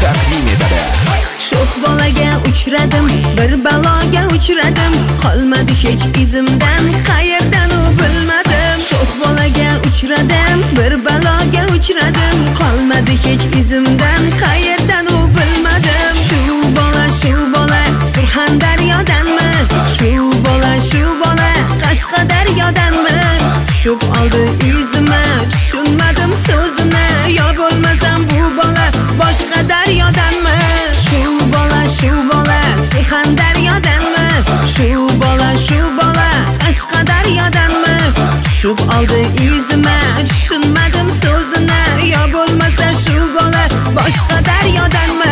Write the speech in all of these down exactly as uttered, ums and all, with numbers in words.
taqdim etadi. Sho'x bolaga uchradim, bir baloga uchradim, qolmadi hech izimdan, qayerdan u bilmadim. Sho'x bolaga uchradim, bir baloga uchradim, qolmadi hech izimdan, qayerdan u bilmadim. Shu bola, shu bola, Surxondaryodanmi? Shu bola, shu bola, Qashqadaryodanmi? Tushib oldi izimni, tushunmadim so'zini, yo bo'lmasam bu bola boshqa daryodanmi? Shu bola, shu bola, Surxondaryodanmi? Shu bola, shu bola, Qashqadaryodanmi? Tushib oldi izimni, tushunmadim so'zini, yo bo'lmasa shu bola boshqa daryodanmi?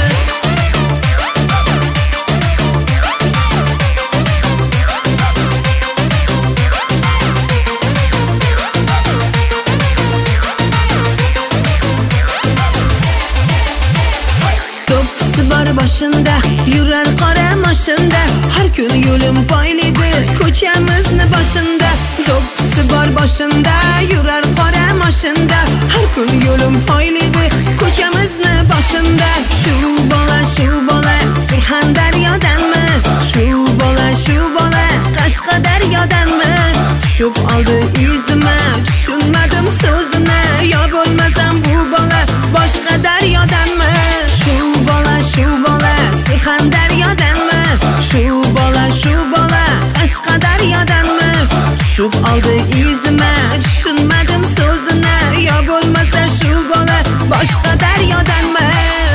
Boshында yurar qora mashinda, har kun yo'lim poylidir ko'chamizni boshida. Do'ppisi bor boshында yurar qora mashinda, har kun yo'lim poylidir ko'chamizni boshida. Shu bola, shu bola, Surxondaryodanmi? Shu bola, shu bola, Qashqadaryodanmi? Tushib oldi izimni, tushunmadim so'zini, yo bo'lmasam bu bola boshqa daryodanmi? Shu bola, shu bola, Surxondaryodanmi? Shu bola, shu bola, Qashqadaryodanmi? Tushib oldi izimni, tushunmadim so'zini, yo bo'lmasa shu bola boshqa daryodanmi?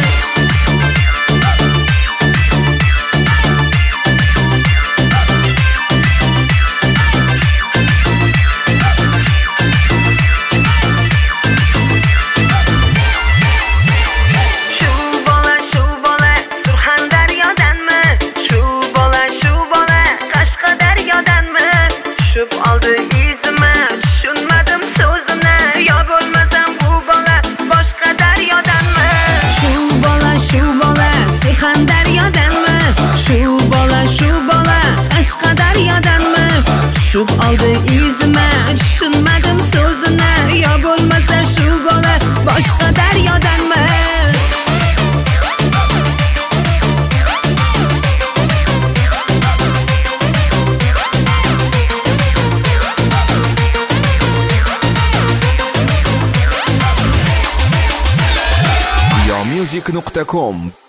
Tushib oldi izimni, tushunmadim so'zini, yo bo'lmasam bu bola boshqa daryodanmi? Shu bola, shu bola, Surxondaryodanmi? Shu bola, shu bola, Qashqadaryodanmi? Tushib oldi izimni, tushunmadim so'zini, yo bo'lmasa shu bola boshqa daryodanmi? music nuqta com